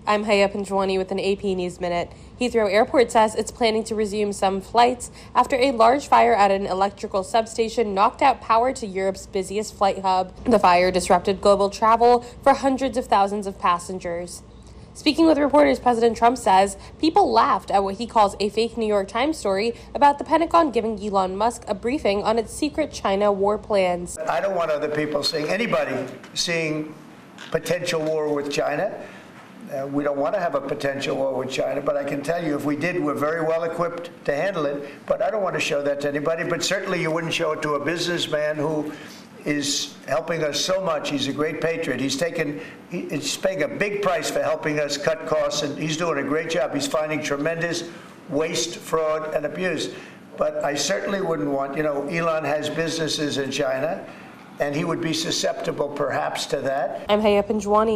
I'm Haya Panjwani with an AP News Minute. Heathrow Airport says it's planning to resume some flights after a large fire at an electrical substation knocked out power to Europe's busiest flight hub. The fire disrupted global travel for hundreds of thousands of passengers. Speaking with reporters, President Trump says people laughed at what he calls a fake New York Times story about the Pentagon giving Elon Musk a briefing on its secret China war plans. I don't want other people anybody seeing potential war with China. We don't want to have a potential war with China, but I can tell you if we did, we're very well equipped to handle it. But I don't want to show that to anybody. But certainly you wouldn't show it to a businessman who is helping us so much. He's a great patriot. He's paying a big price for helping us cut costs, and he's doing a great job. He's finding tremendous waste, fraud, and abuse. But I certainly wouldn't want, Elon has businesses in China, and he would be susceptible perhaps to that. I'm Haya Panjwani.